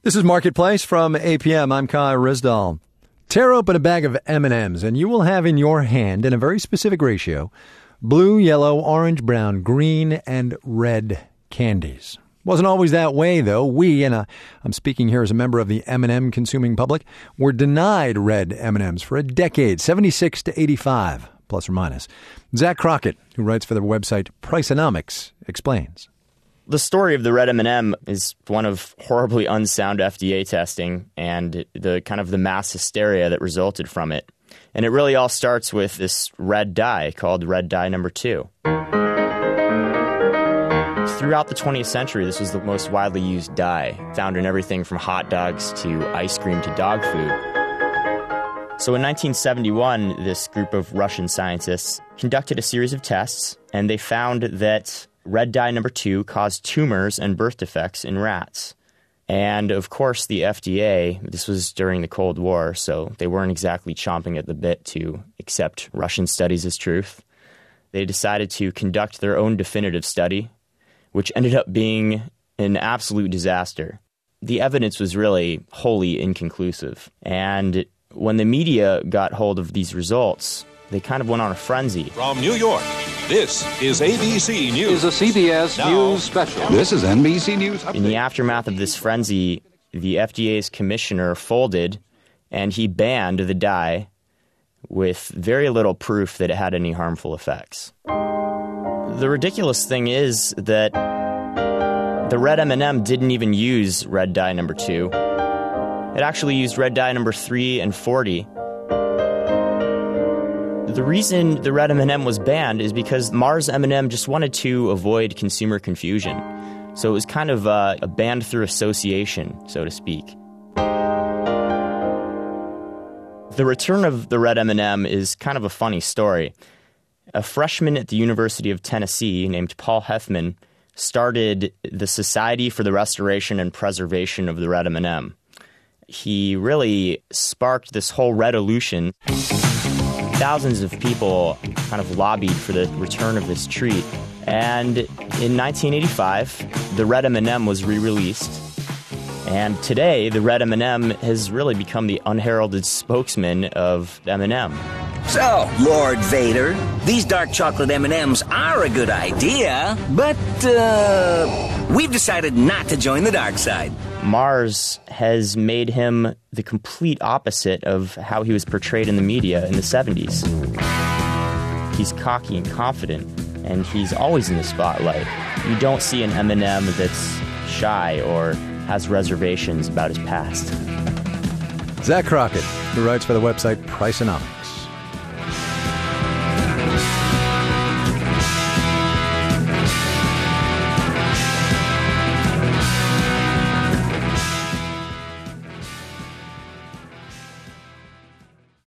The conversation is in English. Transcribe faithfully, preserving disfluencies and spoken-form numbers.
This is Marketplace from A P M. I'm Kai Risdall. Tear open a bag of M and M's and you will have in your hand, in a very specific ratio, blue, yellow, orange, brown, green, and red candies. Wasn't always that way, though. We, and uh, I'm speaking here as a member of the M and M consuming public, were denied red M and M's for a decade, seventy-six to eighty-five, plus or minus. Zach Crockett, who writes for the website Priceonomics, explains. The story of the red M and M is one of horribly unsound F D A testing and the kind of the mass hysteria that resulted from it. And it really all starts with this red dye called red dye number two. Throughout the twentieth century, this was the most widely used dye, found in everything from hot dogs to ice cream to dog food. So in nineteen seventy-one, this group of Russian scientists conducted a series of tests, and they found that red dye number two caused tumors and birth defects in rats. And, of course, the F D A, this was during the Cold War, so they weren't exactly chomping at the bit to accept Russian studies as truth. They decided to conduct their own definitive study, which ended up being an absolute disaster. The evidence was really wholly inconclusive. And when the media got hold of these results, they kind of went on a frenzy. From New York, this is A B C News. Is a C B S Now, News special. This is N B C News Update. In the aftermath of this frenzy, the F D A's commissioner folded, and he banned the dye with very little proof that it had any harmful effects. The ridiculous thing is that the red M and M didn't even use red dye number two. It actually used red dye number three and forty. The reason the red M and M was banned is because Mars M and M just wanted to avoid consumer confusion. So it was kind of uh, a banned through association, so to speak. The return of the red M and M is kind of a funny story. A freshman at the University of Tennessee named Paul Hethman started the Society for the Restoration and Preservation of the Red M and M. He really sparked this whole Redolution. Thousands of people kind of lobbied for the return of this treat. And in nineteen eighty-five, the red M and M was re-released. And today, the red M and M has really become the unheralded spokesman of M and M. So, Lord Vader, these dark chocolate M and M's are a good idea, but uh, we've decided not to join the dark side. Mars has made him the complete opposite of how he was portrayed in the media in the seventies. He's cocky and confident, and he's always in the spotlight. You don't see an M and M that's shy or has reservations about his past. Zach Crockett, who writes for the website Priceonomics.